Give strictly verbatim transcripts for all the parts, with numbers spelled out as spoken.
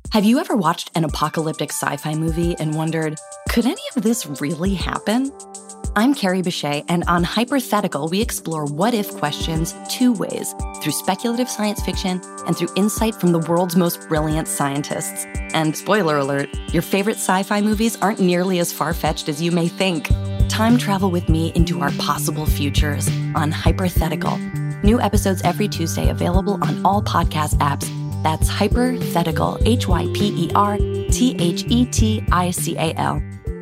Have you ever watched an apocalyptic sci-fi movie and wondered, could any of this really happen? I'm Carrie Bechet, and on Hypothetical, we explore what-if questions two ways, through speculative science fiction and through insight from the world's most brilliant scientists. And spoiler alert, your favorite sci-fi movies aren't nearly as far-fetched as you may think. Time travel with me into our possible futures on Hypothetical. New episodes every Tuesday available on all podcast apps. That's Hypothetical, H Y P E R T H E T I C A L.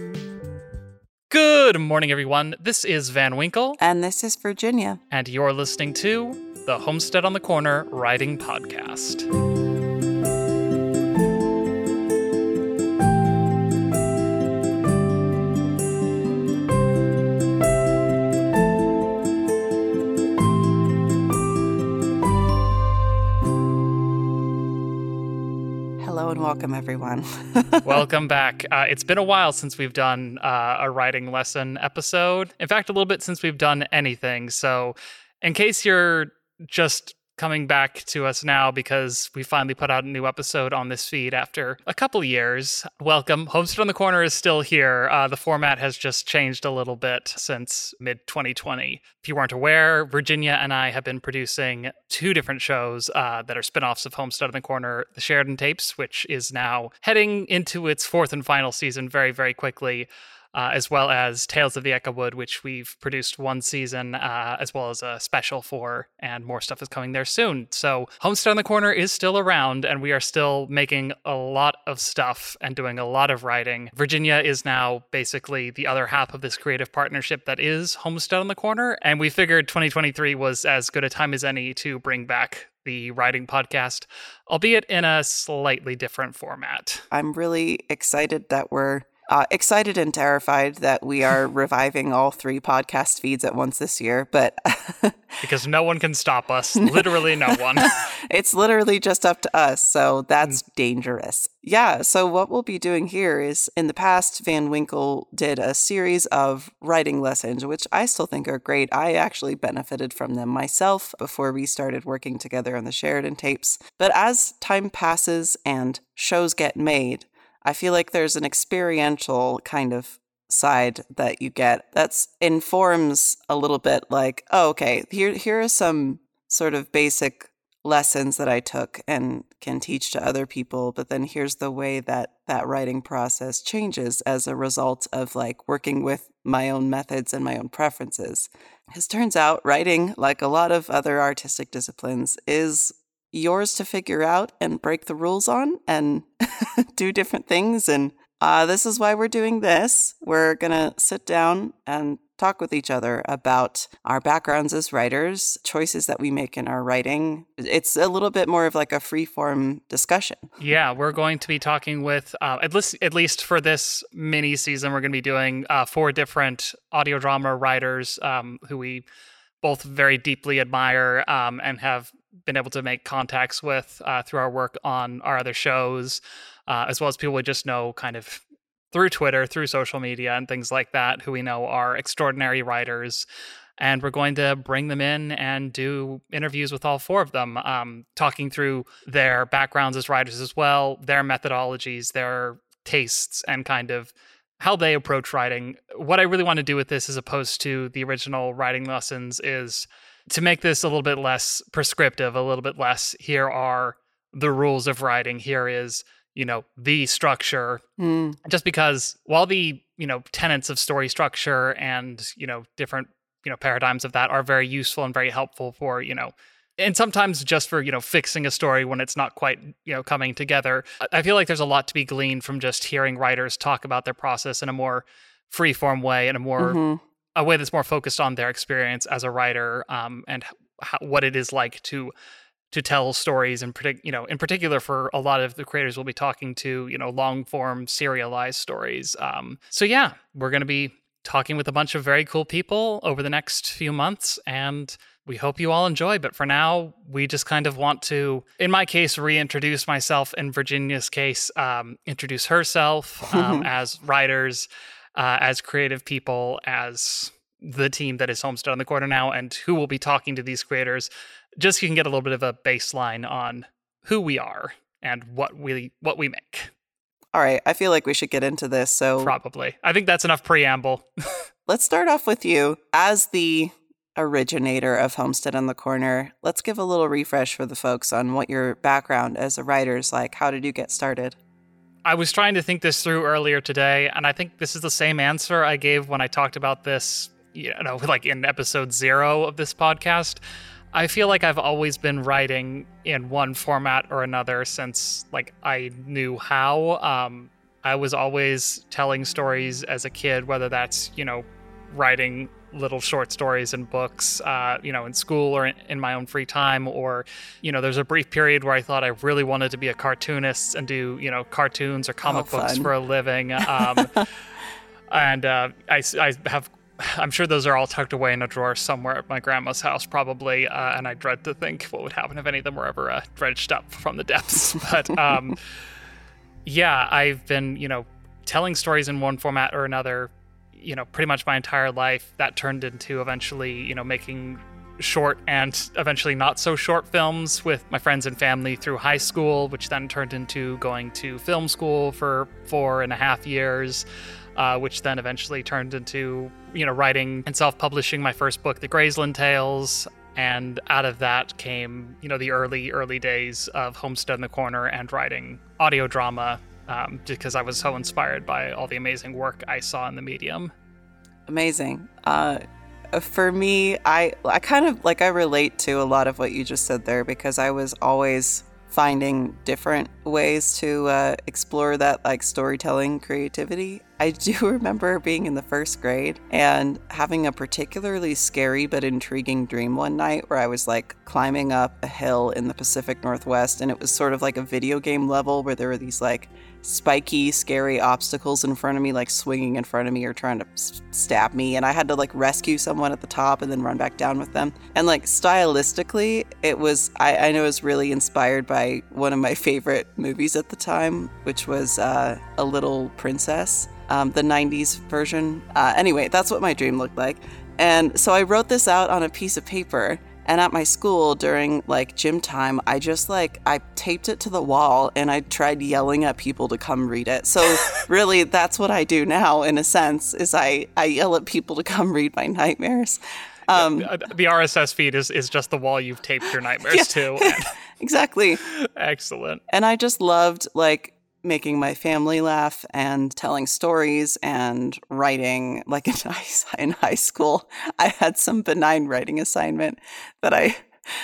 Good morning, everyone. This is Van Winkle. And this is Virginia. And you're listening to the Homestead on the Corner Writing Podcast. Hello and welcome, everyone. Welcome back. Uh, it's been a while since we've done uh, a writing lesson episode. In fact, a little bit since we've done anything. So in case you're just coming back to us now because we finally put out a new episode on this feed after a couple years, welcome. Homestead on the Corner is still here. Uh, the format has just changed a little bit since mid twenty twenty. If you weren't aware, Virginia and I have been producing two different shows uh, that are spinoffs of Homestead on the Corner, The Sheridan Tapes, which is now heading into its fourth and final season very, very quickly. Uh, as well as Tales of the Echowood, which we've produced one season, uh, as well as a special for, and more stuff is coming there soon. So Homestead on the Corner is still around, and we are still making a lot of stuff and doing a lot of writing. Virginia is now basically the other half of this creative partnership that is Homestead on the Corner, and we figured twenty twenty-three was as good a time as any to bring back the writing podcast, albeit in a slightly different format. I'm really excited that we're Uh, excited and terrified that we are reviving all three podcast feeds at once this year, but because no one can stop us, literally no one. It's literally just up to us, so that's mm. dangerous. Yeah, so what we'll be doing here is, in the past, Van Winkle did a series of writing lessons, which I still think are great. I actually benefited from them myself before we started working together on the Sheridan Tapes. But as time passes and shows get made, I feel like there's an experiential kind of side that you get that informs a little bit like, oh, okay, here here are some sort of basic lessons that I took and can teach to other people, but then here's the way that that writing process changes as a result of like working with my own methods and my own preferences. Because turns out writing, like a lot of other artistic disciplines, is yours to figure out and break the rules on and do different things. And uh, this is why we're doing this. We're going to sit down and talk with each other about our backgrounds as writers, choices that we make in our writing. It's a little bit more of like a free-form discussion. Yeah, we're going to be talking with, uh, at least at least for this mini season, we're going to be doing uh, four different audio drama writers um, who we both very deeply admire um, and have been able to make contacts with uh, through our work on our other shows, uh, as well as people we just know kind of through Twitter, through social media and things like that, who we know are extraordinary writers. And we're going to bring them in and do interviews with all four of them, um, talking through their backgrounds as writers as well, their methodologies, their tastes, and kind of how they approach writing. What I really want to do with this, as opposed to the original writing lessons, is to make this a little bit less prescriptive, a little bit less, here are the rules of writing, here is, you know, the structure. Mm. Just because while the, you know, tenets of story structure and, you know, different, you know, paradigms of that are very useful and very helpful for, you know, and sometimes just for, you know, fixing a story when it's not quite, you know, coming together. I feel like there's a lot to be gleaned from just hearing writers talk about their process in a more free-form way, in a more mm-hmm. a way that's more focused on their experience as a writer, um, and how, what it is like to to tell stories, in partic- you know, in particular for a lot of the creators we'll be talking to, you know, long-form serialized stories. Um, so yeah, we're going to be talking with a bunch of very cool people over the next few months, and we hope you all enjoy. But for now, we just kind of want to, in my case, reintroduce myself. In Virginia's case, um, introduce herself um, as writers, uh, as creative people, as the team that is Homestead on the Corner now, and who will be talking to these creators, just so you can get a little bit of a baseline on who we are and what we what we make. All right, I feel like we should get into this. So Probably. I think that's enough preamble. Let's start off with you. As the originator of Homestead on the Corner, let's give a little refresh for the folks on what your background as a writer is like. How did you get started? I was trying to think this through earlier today, and I think this is the same answer I gave when I talked about this, you know, like in episode zero of this podcast. I feel like I've always been writing in one format or another since like I knew how. Um, I was always telling stories as a kid, whether that's, you know, writing little short stories and books, uh, you know, in school or in, in my own free time, or, you know, there's a brief period where I thought I really wanted to be a cartoonist and do, you know, cartoons or comic oh, books fun. for a living. Um, and uh, I, I have I'm sure those are all tucked away in a drawer somewhere at my grandma's house, probably, uh, and I dread to think what would happen if any of them were ever uh, dredged up from the depths. But um, yeah, I've been, you know, telling stories in one format or another, you know, pretty much my entire life. That turned into eventually, you know, making short and eventually not so short films with my friends and family through high school, which then turned into going to film school for four and a half years. Uh, which then eventually turned into, you know, writing and self-publishing my first book, The Graceland Tales. And out of that came, you know, the early, early days of Homestead in the Corner and writing audio drama, um, because I was so inspired by all the amazing work I saw in the medium. Amazing. Uh, for me, I, I kind of, like, I relate to a lot of what you just said there, because I was always finding different ways to uh, explore that like storytelling creativity. I do remember being in the first grade and having a particularly scary but intriguing dream one night where I was like climbing up a hill in the Pacific Northwest, and it was sort of like a video game level where there were these like spiky, scary obstacles in front of me, like swinging in front of me or trying to s- stab me, and I had to like rescue someone at the top and then run back down with them. And like stylistically, it was, I, I know it was really inspired by one of my favorite movies at the time, which was uh, A Little Princess, um, the nineties version. Uh, anyway, that's what my dream looked like. And so I wrote this out on a piece of paper. And at my school during like gym time, I just like, I taped it to the wall and I tried yelling at people to come read it. So really that's what I do now in a sense, is I, I yell at people to come read my nightmares. Um, yeah, the R S S feed is, is just the wall you've taped your nightmares yeah, to. And exactly. Excellent. And I just loved like making my family laugh and telling stories and writing. Like in high, in high school, I had some benign writing assignment that I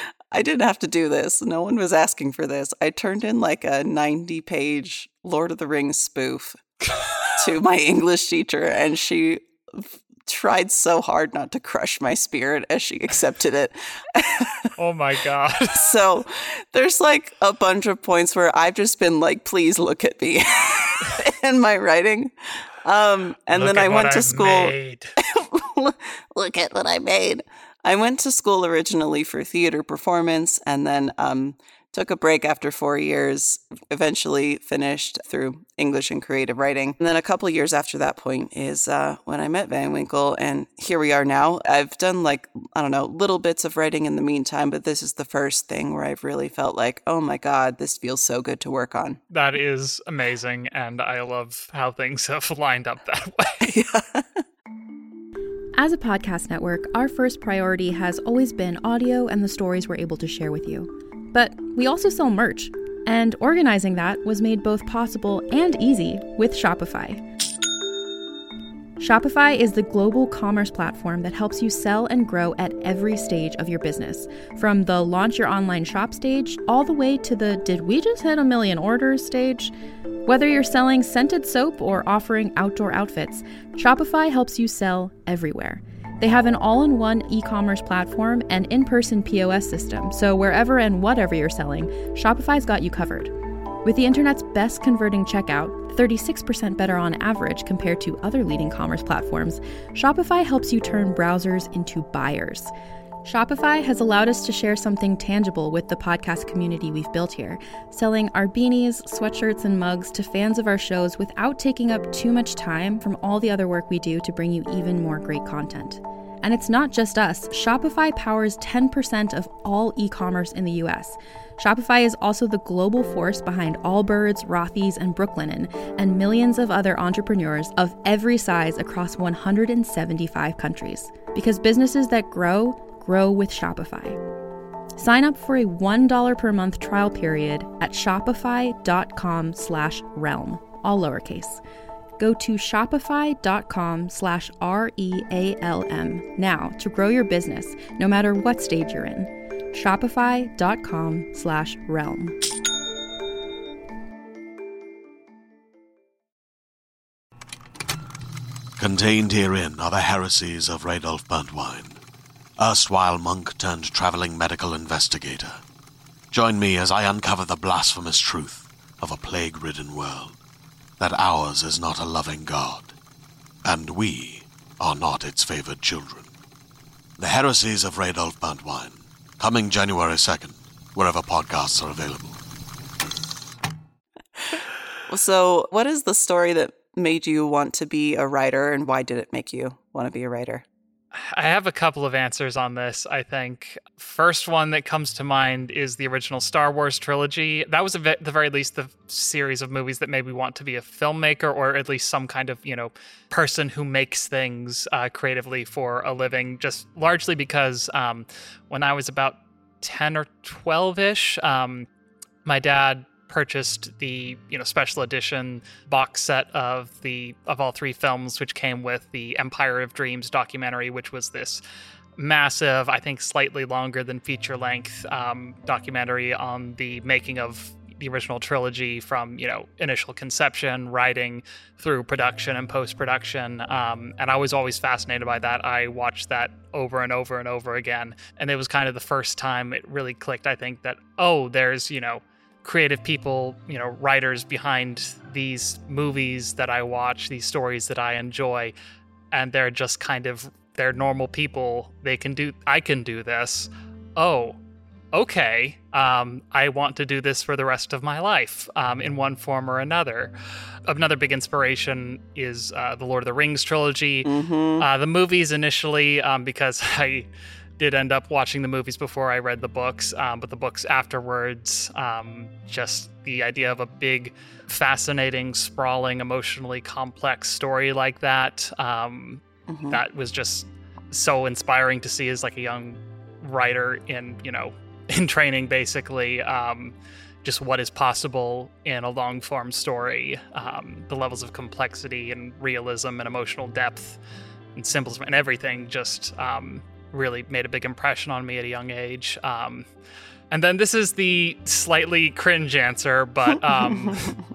I didn't have to do this. No one was asking for this. I turned in like a ninety page Lord of the Rings spoof to my English teacher, and she f- tried so hard not to crush my spirit as she accepted it. Oh my God. So there's like a bunch of points where I've just been like, please look at me in my writing. Um, and Look then I went I've to school. made. Look at what I made. I went to school originally for theater performance, and then um, took a break after four years, eventually finished through English and creative writing. And then a couple years after that point is uh, when I met Van Winkle, and here we are now. I've done like, I don't know, little bits of writing in the meantime, but this is the first thing where I've really felt like, oh my God, this feels so good to work on. That is amazing, and I love how things have lined up that way. Yeah. As a podcast network, our first priority has always been audio and the stories we're able to share with you. But we also sell merch, and organizing that was made both possible and easy with Shopify. Shopify is the global commerce platform that helps you sell and grow at every stage of your business, from the launch your online shop stage all the way to the did we just hit a million orders stage. Whether you're selling scented soap or offering outdoor outfits, Shopify helps you sell everywhere. They have an all-in-one e-commerce platform and in-person P O S system, so wherever and whatever you're selling, Shopify's got you covered. With the internet's best converting checkout, thirty-six percent better on average compared to other leading commerce platforms, Shopify helps you turn browsers into buyers. Shopify has allowed us to share something tangible with the podcast community we've built here, selling our beanies, sweatshirts, and mugs to fans of our shows without taking up too much time from all the other work we do to bring you even more great content. And it's not just us. Shopify powers ten percent of all e-commerce in the U S. Shopify is also the global force behind Allbirds, Rothy's, and Brooklinen, and millions of other entrepreneurs of every size across one hundred seventy-five countries. Because businesses that grow, grow with Shopify. Sign up for a one dollar per month trial period at shopify.com slash realm, all lowercase. Go to shopify.com slash R E A L M now to grow your business, no matter what stage you're in. Shopify.com slash realm. Contained herein are the heresies of Radolf Burntwine, erstwhile monk turned traveling medical investigator. Join me as I uncover the blasphemous truth of a plague-ridden world, that ours is not a loving God, and we are not its favored children. The heresies of Radolf Burntwine, coming January second, wherever podcasts are available. So, what is the story that made you want to be a writer, and why did it make you want to be a writer? I have a couple of answers on this, I think. First one that comes to mind is the original Star Wars trilogy. That was, at the very least, the series of movies that made me want to be a filmmaker, or at least some kind of, you know, person who makes things uh, creatively for a living, just largely because um, when I was about ten or twelve-ish, um, my dad purchased the, you know, special edition box set of the of all three films, which came with the Empire of Dreams documentary, which was this massive, I think slightly longer than feature length um, documentary on the making of the original trilogy, from, you know, initial conception, writing, through production and post-production. Um, and I was always fascinated by that. I watched that over and over and over again. And it was kind of the first time it really clicked, I think, that, oh, there's, you know, creative people, you know, writers behind these movies that I watch, these stories that I enjoy, and they're just kind of, they're normal people. They can do, I can do this. Oh, okay. Um, I want to do this for the rest of my life, um, in one form or another. Another big inspiration is uh, the Lord of the Rings trilogy. Mm-hmm. Uh, the movies initially, um, because I did end up watching the movies before I read the books, um, but the books afterwards, um, just the idea of a big, fascinating, sprawling, emotionally complex story like that, um, mm-hmm. that was just so inspiring to see as like a young writer in, you know, in training, basically, um, just what is possible in a long form story, um, the levels of complexity and realism and emotional depth and symbolism and everything just, um, really made a big impression on me at a young age. Um, and then this is the slightly cringe answer, but um,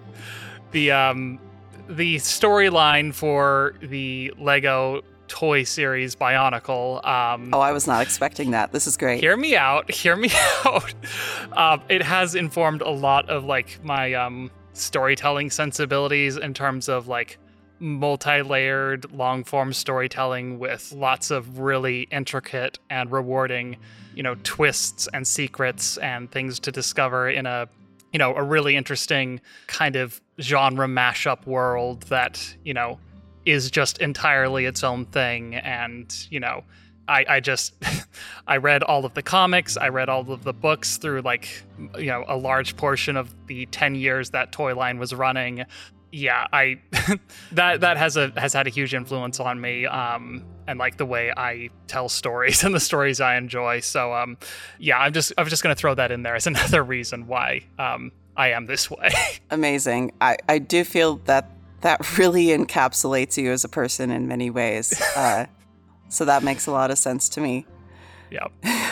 the um, the storyline for the Lego toy series Bionicle. Um, oh, I was not expecting that. This is great. Hear me out. Hear me out. Uh, it has informed a lot of like my um, storytelling sensibilities in terms of like multi-layered long-form storytelling with lots of really intricate and rewarding, you know, twists and secrets and things to discover in a, you know, a really interesting kind of genre mashup world that, you know, is just entirely its own thing. And, you know, I, I just, I read all of the comics, I read all of the books through like, you know, a large portion of the ten years that toy line was running. Yeah, I that that has a has had a huge influence on me, um, and like the way I tell stories and the stories I enjoy. So, um, yeah, I'm just I'm just gonna throw that in there as another reason why um, I am this way. Amazing. I, I do feel that that really encapsulates you as a person in many ways. Uh, so that makes a lot of sense to me. Yep.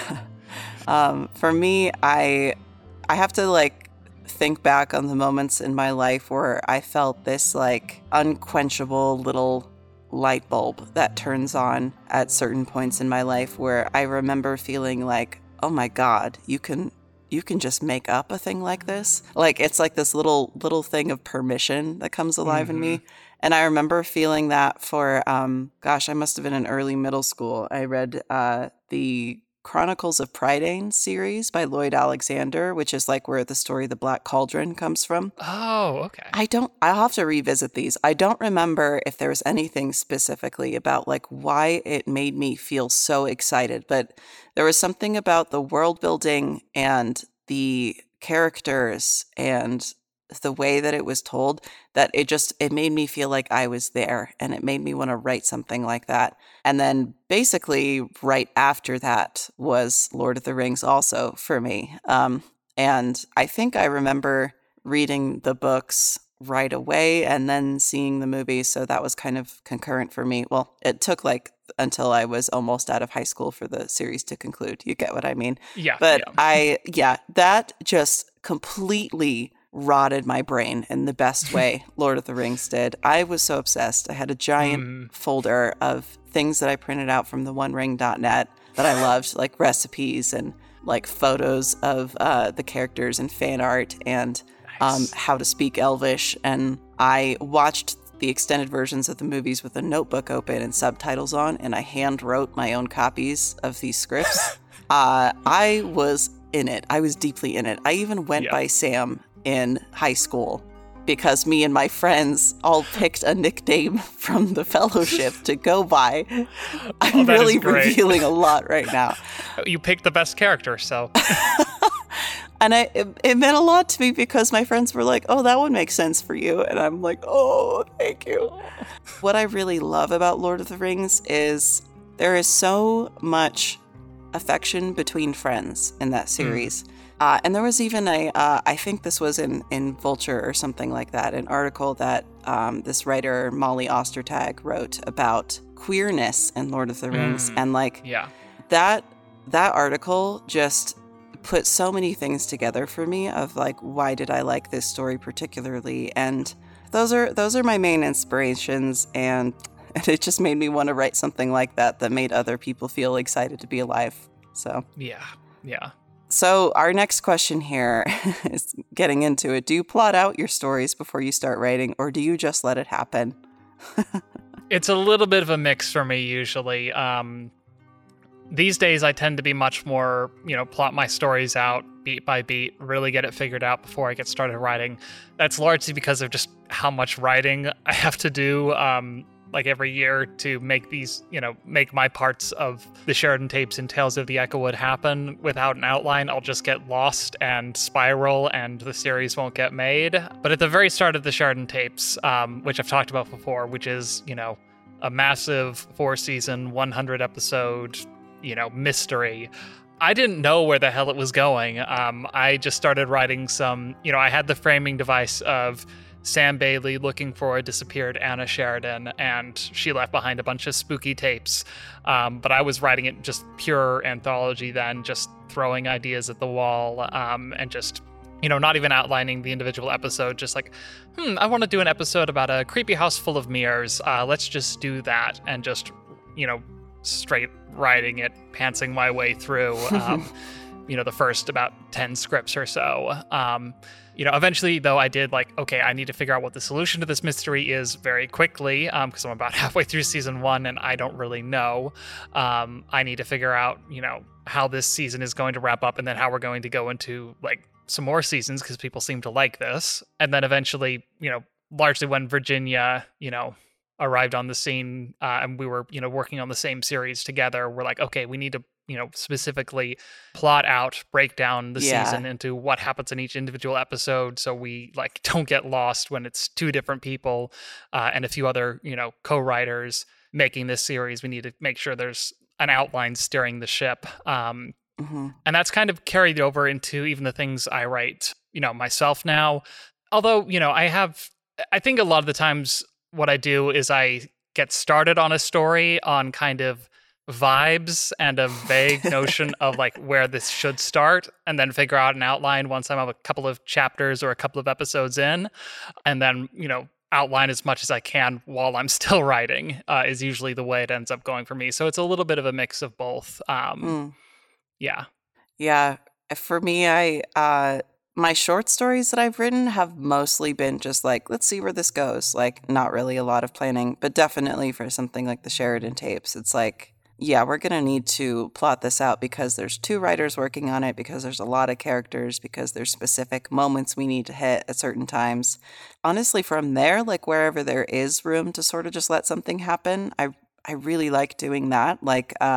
um, for me, I I have to like. think back on the moments in my life where I felt this like unquenchable little light bulb that turns on at certain points in my life, where I remember feeling like, oh my God, you can you can just make up a thing like this. Like it's like this little little thing of permission that comes alive mm-hmm. in me. And I remember feeling that for um gosh, I must have been in early middle school. I read uh the Chronicles of Prydain series by Lloyd Alexander, which is like where the story The Black Cauldron comes from. Oh, okay. I don't, I'll have to revisit these. I don't remember if there was anything specifically about like why it made me feel so excited, but there was something about the world building and the characters and the way that it was told, that it just, it made me feel like I was there, and it made me want to write something like that. And then basically right after that was Lord of the Rings also for me. Um, and I think I remember reading the books right away and then seeing the movie. So that was kind of concurrent for me. Well, it took like until I was almost out of high school for the series to conclude. You get what I mean? Yeah. But yeah. I, yeah, that just completely rotted my brain in the best way Lord of the Rings did. I was so obsessed. I had a giant Mm. folder of things that I printed out from the one ring dot net that I loved, like recipes and like photos of uh, the characters and fan art and um, Nice. how to speak Elvish. And I watched the extended versions of the movies with a notebook open and subtitles on, and I hand wrote my own copies of these scripts. uh, I was in it. I was deeply in it. I even went Yeah. by Sam in high school because me and my friends all picked a nickname from the Fellowship to go by. I'm Oh, that is really great. revealing a lot right now. You picked the best character, so And I, it, it meant a lot to me because my friends were like, oh, that would make sense for you. And I'm like, oh, thank you. What I really love about Lord of the Rings is there is so much affection between friends in that series. Mm. Uh, and there was even a, uh, I think this was in, in Vulture or something like that, an article that um, this writer, Molly Ostertag, wrote about queerness in Lord of the Rings. Mm. And like yeah. that, that article just put so many things together for me of like, why did I like this story particularly? And those are those are my main inspirations, and, and it just made me want to write something like that that made other people feel excited to be alive. So Yeah. Yeah. So our next question here is getting into it. Do you plot out your stories before you start writing, or do you just let it happen? It's a little bit of a mix for me usually. Um, these days, I tend to be much more, you know, plot my stories out beat by beat, really get it figured out before I get started writing. That's largely because of just how much writing I have to do, um, like every year to make these, you know, make my parts of the Sheridan tapes and Tales of the Echowood happen. Without an outline, I'll just get lost and spiral, and the series won't get made. But at the very start of the Sheridan tapes, um, which I've talked about before, which is, you know, a massive four-season, one hundred episode, you know, mystery, I didn't know where the hell it was going. Um, I just started writing some, you know, I had the framing device of Sam Bailey looking for a disappeared Anna Sheridan, and she left behind a bunch of spooky tapes. Um, but I was writing it just pure anthology then, just throwing ideas at the wall, um, and just, you know, not even outlining the individual episode, just like, hmm, I want to do an episode about a creepy house full of mirrors. Uh, let's just do that, and just, you know, straight writing it, pantsing my way through, um, you know, the first about ten scripts or so. Um, you know, eventually, though, I did like, okay, I need to figure out what the solution to this mystery is very quickly, because um, I'm about halfway through season one and I don't really know. Um, I need to figure out, you know, how this season is going to wrap up, and then how we're going to go into like some more seasons, because people seem to like this. And then eventually, you know, largely when Virginia, you know, arrived on the scene, uh, and we were, you know, working on the same series together, we're like, okay, we need to, you know, specifically plot out, break down the Yeah. season into what happens in each individual episode, so we like don't get lost when it's two different people uh, and a few other, you know, co-writers making this series. We need to make sure there's an outline steering the ship. Um, Mm-hmm. and that's kind of carried over into even the things I write, you know, myself now. Although, you know, I have, I think a lot of the times what I do is I get started on a story on kind of vibes and a vague notion of like where this should start, and then figure out an outline once I'm a couple of chapters or a couple of episodes in, and then, you know, outline as much as I can while I'm still writing uh, is usually the way it ends up going for me. So it's a little bit of a mix of both. Um, Mm. yeah. Yeah. For me, I, uh, my short stories that I've written have mostly been just like, let's see where this goes. Like, not really a lot of planning, but definitely for something like the Sheridan tapes, it's like, yeah, we're going to need to plot this out because there's two writers working on it, because there's a lot of characters, because there's specific moments we need to hit at certain times. Honestly, from there, like wherever there is room to sort of just let something happen, I I really like doing that. Like, uh,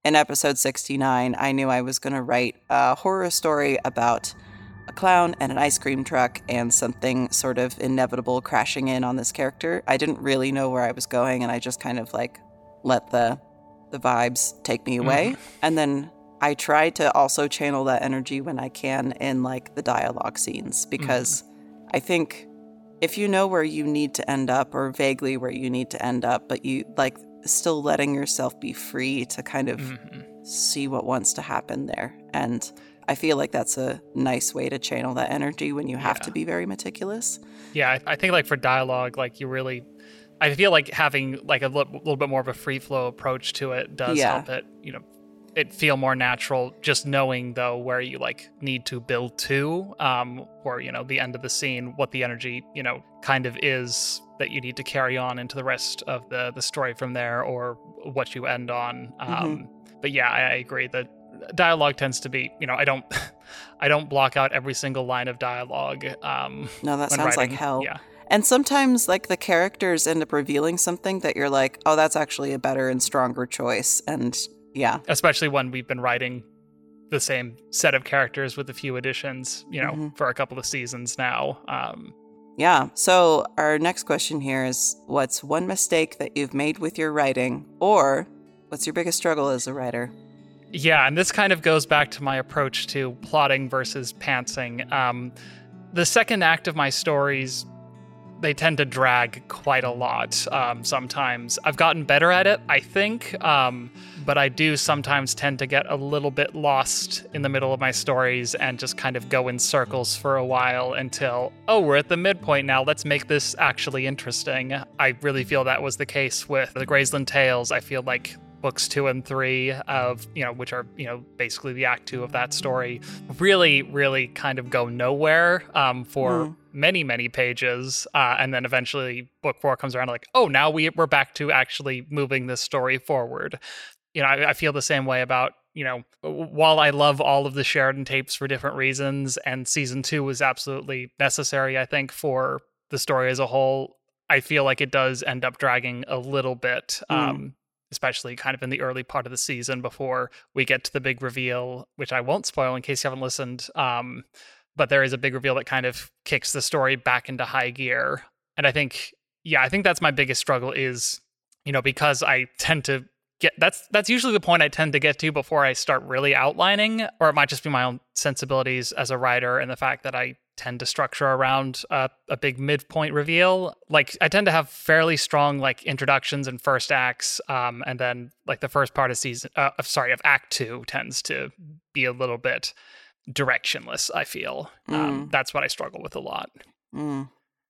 in episode sixty-nine, I knew I was going to write a horror story about a clown and an ice cream truck and something sort of inevitable crashing in on this character. I didn't really know where I was going, and I just kind of like let the the vibes take me away. Mm. And then I try to also channel that energy when I can in like the dialogue scenes, because mm. I think if you know where you need to end up, or vaguely where you need to end up, but you like still letting yourself be free to kind of mm-hmm. see what wants to happen there. And I feel like that's a nice way to channel that energy when you have yeah. to be very meticulous. Yeah, I, I think like for dialogue, like you really, I feel like having like a li- little bit more of a free flow approach to it does yeah. help it, you know, it feel more natural. Just knowing though where you like need to build to, um, or you know the end of the scene, what the energy you know kind of is that you need to carry on into the rest of the the story from there, or what you end on. Um, mm-hmm. But yeah, I, I agree that dialogue tends to be, you know, I don't, I don't block out every single line of dialogue. Um, no, that sounds writing. like hell. Yeah. And sometimes like the characters end up revealing something that you're like, oh, that's actually a better and stronger choice. And yeah. Especially when we've been writing the same set of characters with a few additions, you know, mm-hmm. for a couple of seasons now. Um, yeah. So our next question here is, what's one mistake that you've made with your writing, or what's your biggest struggle as a writer? Yeah, and this kind of goes back to my approach to plotting versus pantsing. Um, the second act of my stories, they tend to drag quite a lot um, sometimes. I've gotten better at it, I think, um, but I do sometimes tend to get a little bit lost in the middle of my stories and just kind of go in circles for a while until, oh, we're at the midpoint now, let's make this actually interesting. I really feel that was the case with the Graceland Tales. I feel like books two and three of, you know, which are, you know, basically the act two of that story, really, really kind of go nowhere um, for mm. many, many pages. Uh, and then eventually book four comes around like, oh, now we, we're back to actually moving this story forward. You know, I, I feel the same way about, you know, while I love all of the Sheridan tapes for different reasons, and season two was absolutely necessary, I think, for the story as a whole, I feel like it does end up dragging a little bit. Mm. Um, especially kind of in the early part of the season before we get to the big reveal, which I won't spoil in case you haven't listened. Um, but there is a big reveal that kind of kicks the story back into high gear. And I think, yeah, I think that's my biggest struggle is, you know, because I tend to get, that's, that's usually the point I tend to get to before I start really outlining, or it might just be my own sensibilities as a writer and the fact that I tend to structure around uh, a big midpoint reveal. Like I tend to have fairly strong like introductions and first acts, um, and then like the first part of season, uh, sorry, of act two tends to be a little bit directionless. I feel mm. um, that's what I struggle with a lot. Mm.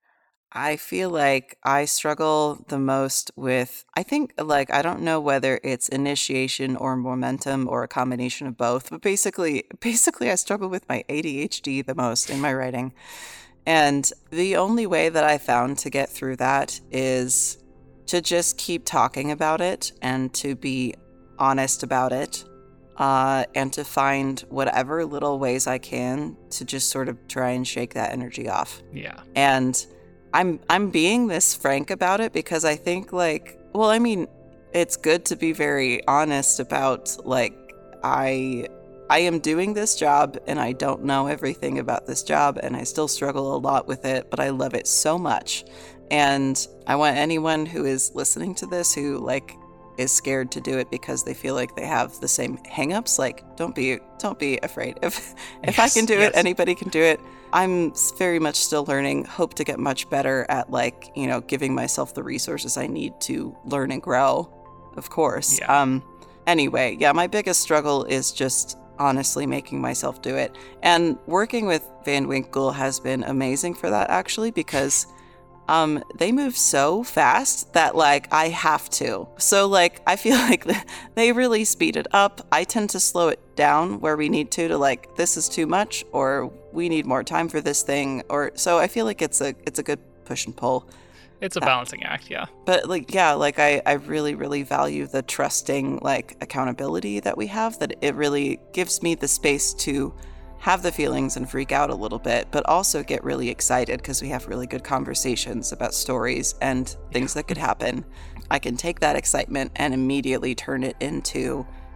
I feel like I struggle the most with, I think, like, I don't know whether it's initiation or momentum or a combination of both, but basically, basically I struggle with my A D H D the most in my writing. And the only way that I found to get through that is to just keep talking about it and to be honest about it, uh, and to find whatever little ways I can to just sort of try and shake that energy off. Yeah. And I'm I'm being this frank about it because I think, like, well, I mean, it's good to be very honest about, like, I I am doing this job and I don't know everything about this job and I still struggle a lot with it, but I love it so much. And I want anyone who is listening to this who, like, is scared to do it because they feel like they have the same hangups, like, don't be don't be afraid. If if yes, I can do yes. it, anybody can do it. I'm very much still learning, hope to get much better at, like, you know, giving myself the resources I need to learn and grow, of course. Yeah. Um, anyway, yeah, my biggest struggle is just honestly making myself do it. And working with Van Winkle has been amazing for that, actually, because um, they move so fast that, like, I have to. So, like, I feel like they really speed it up. I tend to slow it down where we need to, to, like, this is too much, or we need more time for this thing, or so I feel like it's a it's a good push and pull. It's a that, balancing act, yeah. But, like, yeah, like, I, I really, really value the trusting, like, accountability that we have, that it really gives me the space to have the feelings and freak out a little bit, but also get really excited because we have really good conversations about stories and things yeah. that could happen. I can take that excitement and immediately turn it into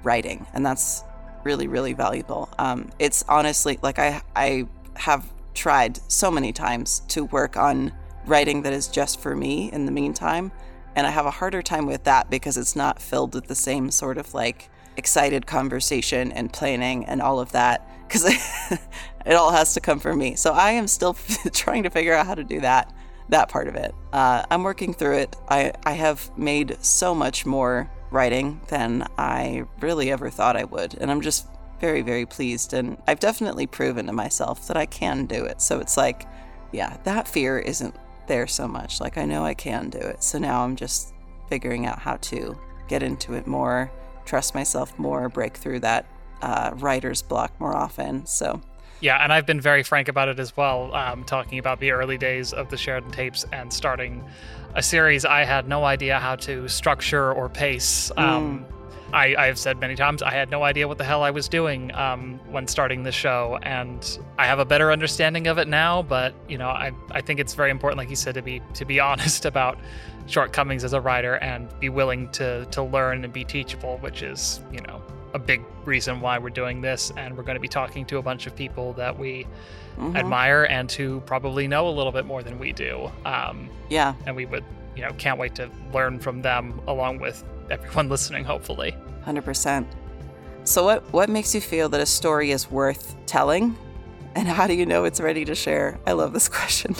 writing, and that's really, really valuable. Um, it's honestly, like, I, I have tried so many times to work on writing that is just for me in the meantime, and I have a harder time with that because it's not filled with the same sort of, like, excited conversation and planning and all of that, because it all has to come from me. So I am still trying to figure out how to do that, that part of it. Uh, I'm working through it. I, I have made so much more writing than I really ever thought I would, and I'm just very, very pleased, and I've definitely proven to myself that I can do it. So it's like, yeah, that fear isn't there so much. Like, I know I can do it, so now I'm just figuring out how to get into it more, trust myself more, break through that uh, writer's block more often. So yeah, and I've been very frank about it as well, um, talking about the early days of the Sheridan Tapes and starting a series I had no idea how to structure or pace. Um, mm. I, I've said many times I had no idea what the hell I was doing um, when starting the show, and I have a better understanding of it now. But you know, I I think it's very important, like you said, to be to be honest about shortcomings as a writer and be willing to to learn and be teachable, which is, you know, a big reason why we're doing this. And we're going to be talking to a bunch of people that we mm-hmm. admire and who probably know a little bit more than we do. Um, yeah. And we would, you know, can't wait to learn from them along with everyone listening, hopefully. one hundred percent. So what, what makes you feel that a story is worth telling? And how do you know it's ready to share? I love this question.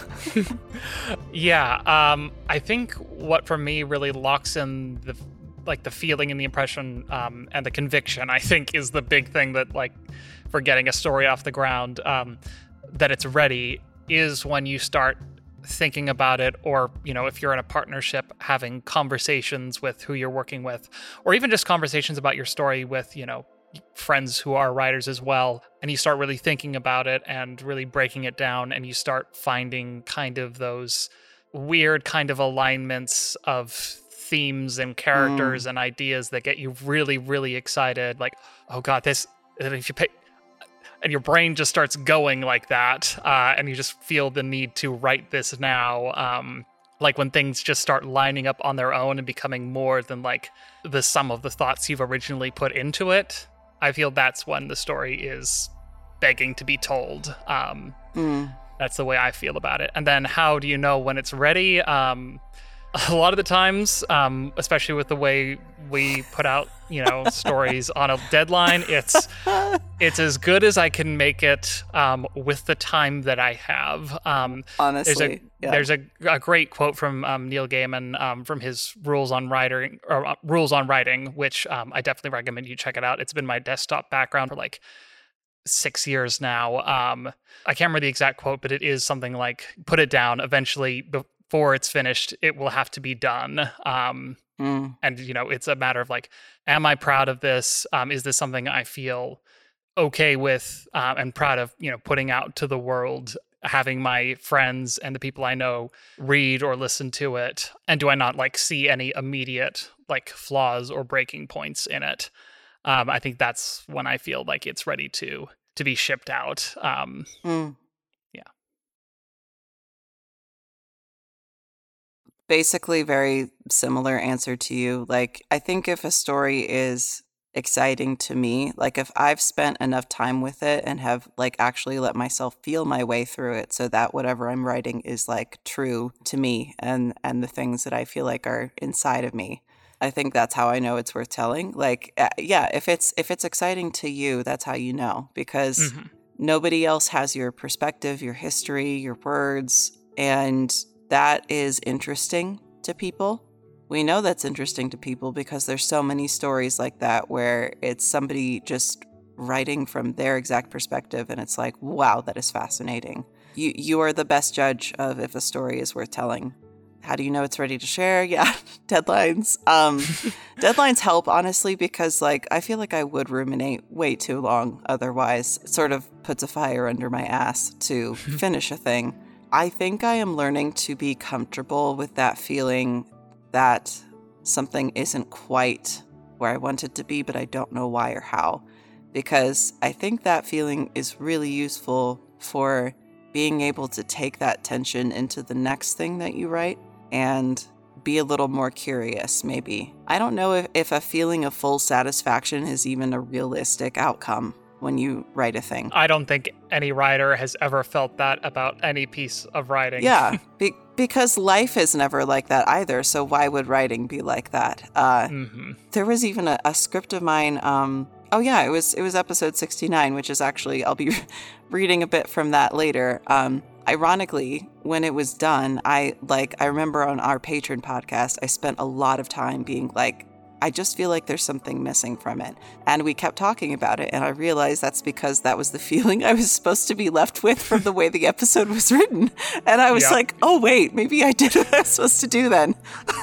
yeah. Um, I think what for me really locks in the like the feeling and the impression um, and the conviction, I think, is the big thing that, like, for getting a story off the ground, um, that it's ready, is when you start thinking about it, or, you know, if you're in a partnership, having conversations with who you're working with, or even just conversations about your story with, you know, friends who are writers as well, and you start really thinking about it and really breaking it down, and you start finding kind of those weird kind of alignments of themes and characters mm. and ideas that get you really, really excited. Like, oh god, this, and if you pay, and your brain just starts going like that, uh, and you just feel the need to write this now. Um, like when things just start lining up on their own and becoming more than like the sum of the thoughts you've originally put into it. I feel that's when the story is begging to be told. Um, mm. That's the way I feel about it. And then how do you know when it's ready? Um, a lot of the times, um, especially with the way we put out, you know, stories on a deadline, it's it's as good as I can make it um, with the time that I have. Um, Honestly, there's a yeah. there's a, a great quote from um, Neil Gaiman um, from his Rules on Writing, or uh, Rules on Writing, which um, I definitely recommend you check it out. It's been my desktop background for like six years now. Um, I can't remember the exact quote, but it is something like, "Put it down. Eventually, before it's finished, it will have to be done." Um, mm. And, you know, it's a matter of like, am I proud of this? Um, is this something I feel okay with um, and proud of, you know, putting out to the world, having my friends and the people I know read or listen to it? And do I not like see any immediate like flaws or breaking points in it? Um, I think that's when I feel like it's ready to to be shipped out. Um, mm. Yeah. Basically, very similar answer to you. Like, I think if a story is exciting to me, like if I've spent enough time with it and have like actually let myself feel my way through it, so that whatever I'm writing is like true to me and and the things that I feel like are inside of me, I think that's how I know it's worth telling. Like, uh, yeah, if it's if it's exciting to you, that's how you know, because mm-hmm. nobody else has your perspective, your history, your words, and that is interesting to people. We know that's interesting to people because there's so many stories like that where it's somebody just writing from their exact perspective, and it's like, wow, that is fascinating. You you are the best judge of if a story is worth telling. How do you know it's ready to share? Yeah, deadlines. Um, deadlines help, honestly, because like I feel like I would ruminate way too long otherwise. It sort of puts a fire under my ass to finish a thing. I think I am learning to be comfortable with that feeling that something isn't quite where I want it to be, but I don't know why or how. Because I think that feeling is really useful for being able to take that tension into the next thing that you write and be a little more curious, maybe. I don't know if, if a feeling of full satisfaction is even a realistic outcome when you write a thing. I don't think any writer has ever felt that about any piece of writing. Yeah, be- because life is never like that either, so why would writing be like that? Uh, mm-hmm. There was even a, a script of mine, um, oh yeah, it was it was episode sixty-nine, which is actually, I'll be reading a bit from that later. Um, ironically, when it was done, I like I remember on our Patreon podcast, I spent a lot of time being like, I just feel like there's something missing from it. And we kept talking about it, and I realized that's because that was the feeling I was supposed to be left with from the way the episode was written. And I was yep. like, oh, wait, maybe I did what I was supposed to do then.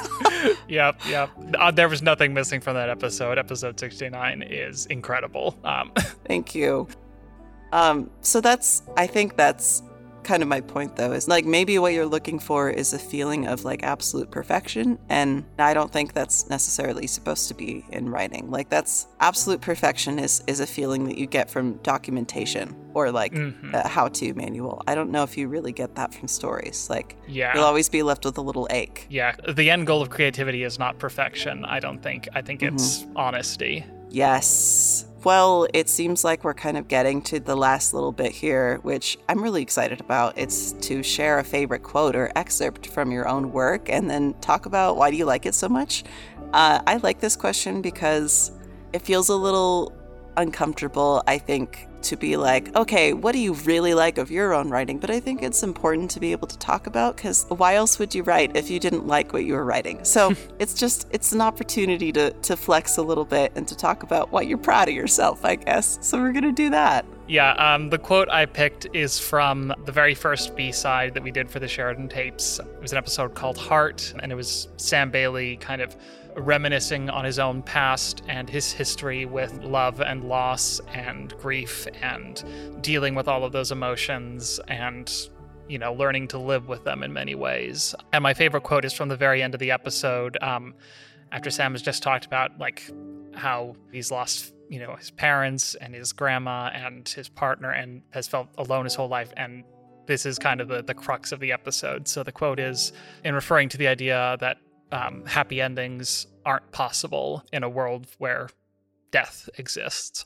Yep, yep. Uh, there was nothing missing from that episode. Episode sixty-nine is incredible. Um. Thank you. Um, so that's, I think that's kind of my point, though, is like maybe what you're looking for is a feeling of like absolute perfection, and I don't think that's necessarily supposed to be in writing. Like that's absolute perfection is is a feeling that you get from documentation or like mm-hmm. a how-to manual. I don't know if you really get that from stories. Like yeah. you'll always be left with a little ache. Yeah, the end goal of creativity is not perfection, I don't think. I think mm-hmm. it's honesty. Yes. Well, it seems like we're kind of getting to the last little bit here, which I'm really excited about. It's to share a favorite quote or excerpt from your own work and then talk about why do you like it so much. Uh, I like this question because it feels a little uncomfortable, I think, to be like, okay, what do you really like of your own writing? But I think it's important to be able to talk about, because why else would you write if you didn't like what you were writing? So it's just, it's an opportunity to, to flex a little bit and to talk about what you're proud of yourself, I guess. So we're going to do that. Yeah, um, the quote I picked is from the very first B-side that we did for the Sheridan tapes. It was an episode called Heart, and it was Sam Bailey kind of reminiscing on his own past and his history with love and loss and grief and dealing with all of those emotions and, you know, learning to live with them in many ways. And my favorite quote is from the very end of the episode, um, after Sam has just talked about, like, how he's lost, you know, his parents and his grandma and his partner and has felt alone his whole life. And this is kind of the, the crux of the episode. So the quote is, in referring to the idea that Um, happy endings aren't possible in a world where death exists.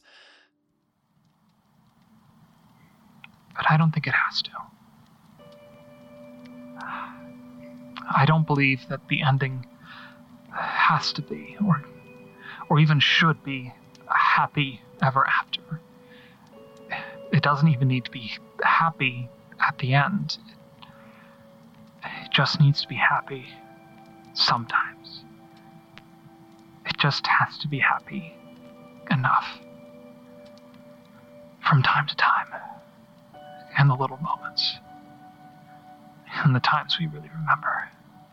But I don't think it has to. I don't believe that the ending has to be, or, or even should be, a happy ever after. It doesn't even need to be happy at the end. It just needs to be happy. Sometimes. It just has to be happy enough. From time to time. And the little moments. And the times we really remember.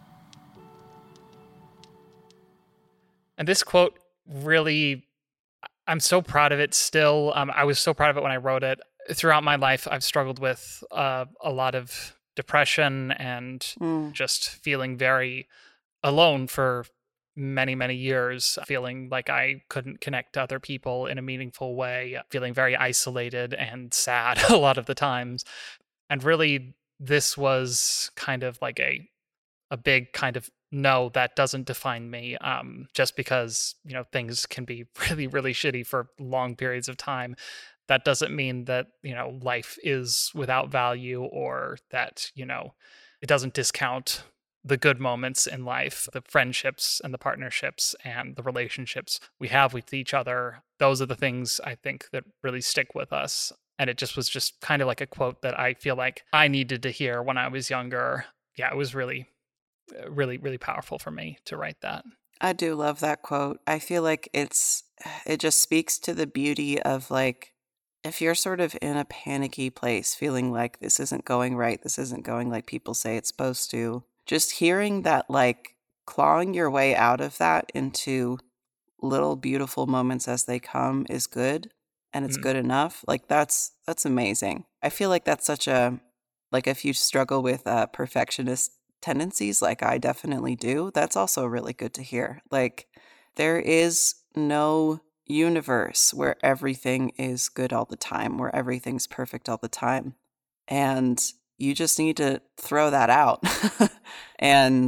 And this quote really, I'm so proud of it still. Um, I was so proud of it when I wrote it. Throughout my life, I've struggled with uh, a lot of depression and mm. just feeling very alone for many, many years, feeling like I couldn't connect to other people in a meaningful way, feeling very isolated and sad a lot of the times. And really, this was kind of like a a big kind of, no, that doesn't define me. Um, just because, you know, things can be really, really shitty for long periods of time, that doesn't mean that, you know, life is without value, or that, you know, it doesn't discount the good moments in life, the friendships and the partnerships and the relationships we have with each other. Those are the things I think that really stick with us. And it just was just kind of like a quote that I feel like I needed to hear when I was younger. Yeah, it was really, really, really powerful for me to write that. I do love that quote. I feel like it's, it just speaks to the beauty of, like, if you're sort of in a panicky place, feeling like this isn't going right, this isn't going like people say it's supposed to, just hearing that, like, clawing your way out of that into little beautiful moments as they come is good, and it's mm. good enough. Like, that's that's amazing. I feel like that's such a, like, if you struggle with uh, perfectionist tendencies, like I definitely do, that's also really good to hear. Like, there is no universe where everything is good all the time, where everything's perfect all the time. And you just need to throw that out and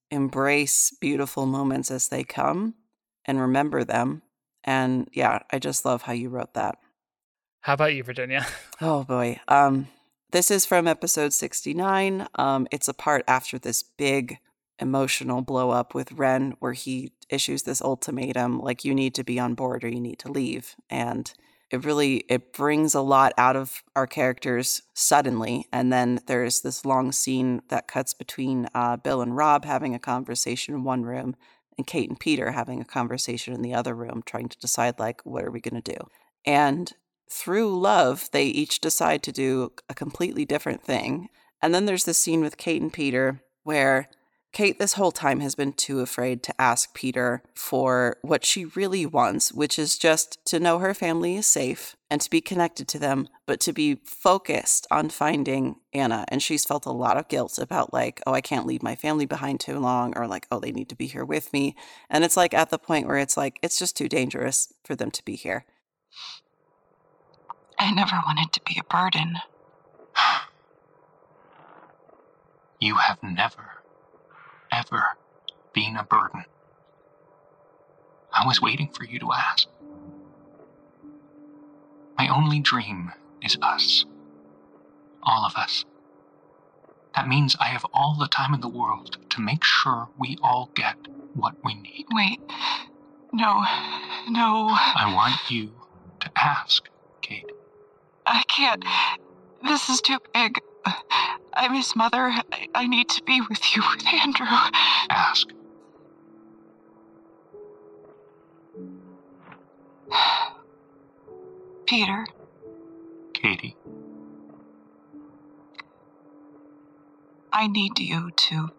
embrace beautiful moments as they come and remember them. And yeah, I just love how you wrote that. How about you, Virginia? Oh boy. Um, this is from episode sixty-nine. Um, it's a part after this big emotional blow up with Ren where he issues this ultimatum, like, you need to be on board or you need to leave. And it really, it brings a lot out of our characters suddenly. And then there's this long scene that cuts between uh, Bill and Rob having a conversation in one room and Kate and Peter having a conversation in the other room, trying to decide, like, what are we going to do? And through love, they each decide to do a completely different thing. And then there's this scene with Kate and Peter where Kate this whole time has been too afraid to ask Peter for what she really wants, which is just to know her family is safe and to be connected to them, but to be focused on finding Anna. And she's felt a lot of guilt about, like, oh, I can't leave my family behind too long, or like, oh, they need to be here with me. And it's like at the point where it's like, it's just too dangerous for them to be here. I never wanted to be a burden. You have never, ever been a burden. I was waiting for you to ask. My only dream is us. All of us. That means I have all the time in the world to make sure we all get what we need. Wait. No. No. I want you to ask, Kate. I can't. This is too big. I miss Mother. I, I need to be with you, with Andrew. Ask. Peter. Katie. I need you to...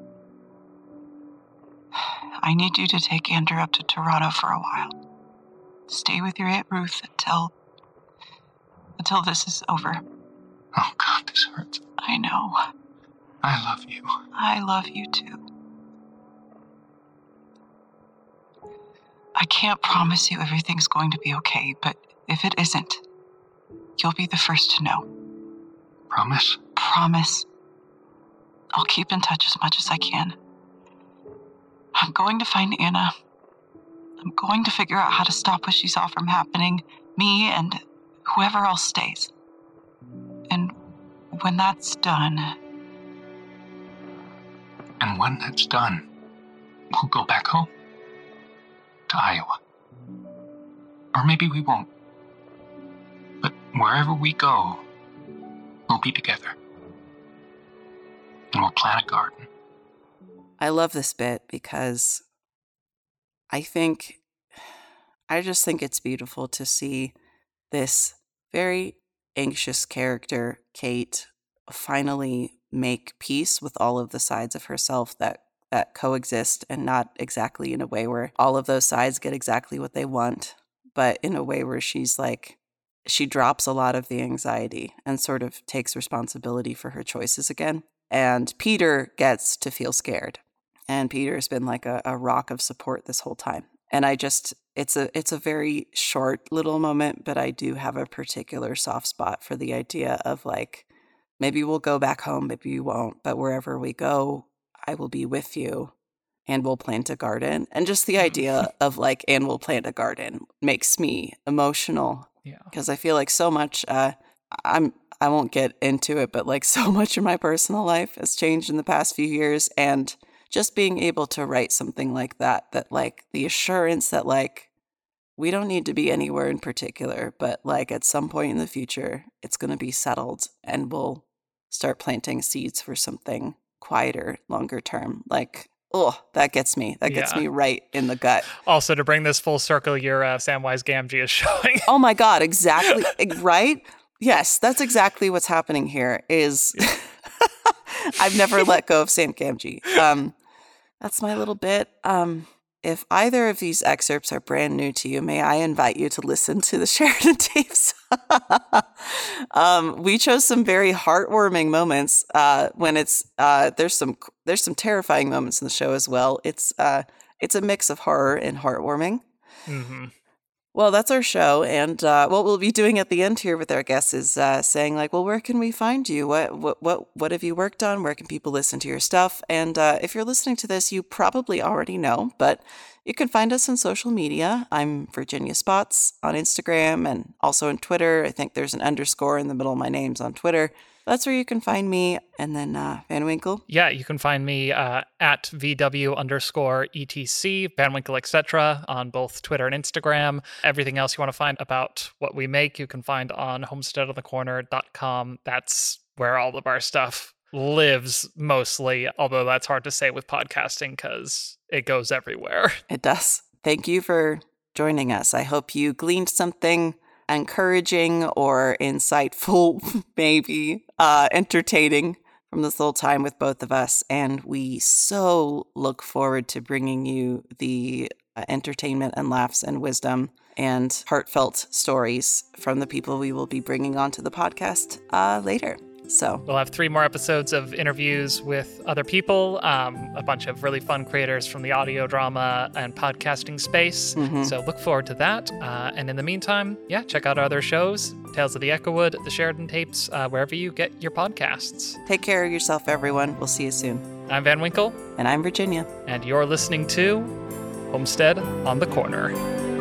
I need you to take Andrew up to Toronto for a while. Stay with your Aunt Ruth until... until this is over. Oh, God, this hurts. I know. I love you. I love you, too. I can't promise you everything's going to be okay, but if it isn't, you'll be the first to know. Promise? Promise. I'll keep in touch as much as I can. I'm going to find Anna. I'm going to figure out how to stop what she saw from happening, me and whoever else stays. And when that's done... And when that's done, we'll go back home. To Iowa. Or maybe we won't. But wherever we go, we'll be together. And we'll plant a garden. I love this bit because I think, I just think it's beautiful to see this very anxious character, Kate, finally make peace with all of the sides of herself that that coexist, and not exactly in a way where all of those sides get exactly what they want, but in a way where she's like, she drops a lot of the anxiety and sort of takes responsibility for her choices again. And Peter gets to feel scared. And Peter's been like a, a rock of support this whole time. And I just, it's a it's a very short little moment, but I do have a particular soft spot for the idea of, like, maybe we'll go back home, maybe we won't, but wherever we go, I will be with you, and we'll plant a garden. And just the idea of, like, and we'll plant a garden makes me emotional. Yeah. Because I feel like so much, uh, I'm, I won't get into it, but like so much of my personal life has changed in the past few years. And just being able to write something like that, that like the assurance that, like, we don't need to be anywhere in particular, but like at some point in the future, it's going to be settled and we'll start planting seeds for something quieter, longer term. Like, oh, that gets me. That gets Yeah. me right in the gut. Also, to bring this full circle, your uh, Samwise Gamgee is showing. Oh my God, exactly. Right? Yes, that's exactly what's happening here is I've never let go of Sam Gamgee. Um, that's my little bit. Um, if either of these excerpts are brand new to you, may I invite you to listen to the Sheridan tapes. um, we chose some very heartwarming moments uh, when it's uh, there's some there's some terrifying moments in the show as well. It's uh, it's a mix of horror and heartwarming. Mm-hmm. Well, that's our show. And uh, what we'll be doing at the end here with our guests is uh, saying, like, well, where can we find you? What what what what have you worked on? Where can people listen to your stuff? And uh, if you're listening to this, you probably already know, but you can find us on social media. I'm Virginia Spots on Instagram and also on Twitter. I think there's an underscore in the middle of my names on Twitter. That's where you can find me. And then uh, Van Winkle. Yeah, you can find me uh, at V W underscore E T C, Van Winkle, et cetera on both Twitter and Instagram. Everything else you want to find about what we make, you can find on homestead on the corner dot com. That's where all of our stuff lives mostly, although that's hard to say with podcasting because it goes everywhere. It does. Thank you for joining us. I hope you gleaned something encouraging or insightful, maybe uh, entertaining from this little time with both of us. And we so look forward to bringing you the uh, entertainment and laughs and wisdom and heartfelt stories from the people we will be bringing onto the podcast uh, later. So we'll have three more episodes of interviews with other people, um, a bunch of really fun creators from the audio drama and podcasting space. Mm-hmm. So look forward to that. Uh, and in the meantime, yeah, check out our other shows, Tales of the Echowood, the Sheridan Tapes, uh, wherever you get your podcasts. Take care of yourself, everyone. We'll see you soon. I'm Van Winkle. And I'm Virginia. And you're listening to Homestead on the Corner.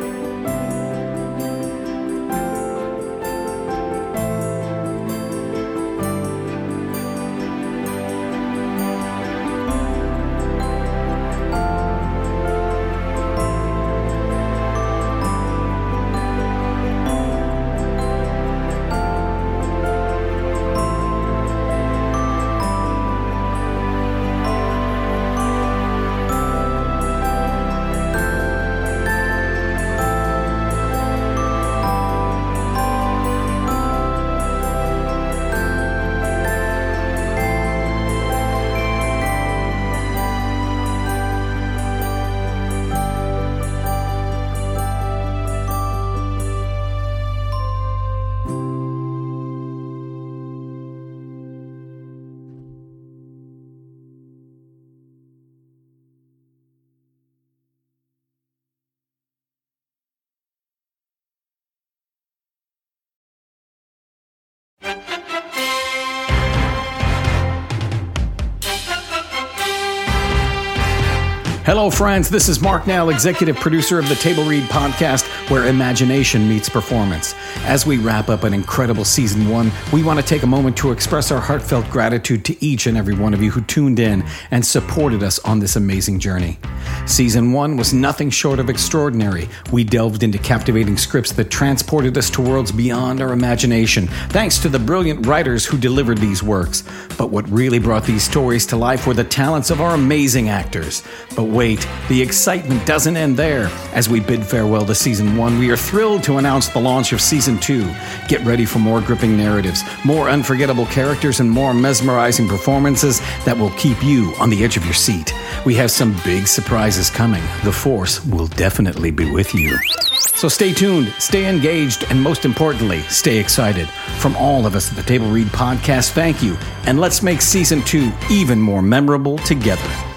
Hello, friends. This is Mark Nell, executive producer of the Table Read podcast, where imagination meets performance. As we wrap up an incredible season one, we want to take a moment to express our heartfelt gratitude to each and every one of you who tuned in and supported us on this amazing journey. Season one was nothing short of extraordinary. We delved into captivating scripts that transported us to worlds beyond our imagination, thanks to the brilliant writers who delivered these works. But what really brought these stories to life were the talents of our amazing actors. But wait, the excitement doesn't end there. As we bid farewell to season one, we are thrilled to announce the launch of season two. Get ready for more gripping narratives, more unforgettable characters, and more mesmerizing performances that will keep you on the edge of your seat. We have some big surprises coming. The Force will definitely be with you. So stay tuned, stay engaged, and most importantly, stay excited. From all of us at the Table Read podcast, thank you, and let's make season two even more memorable together.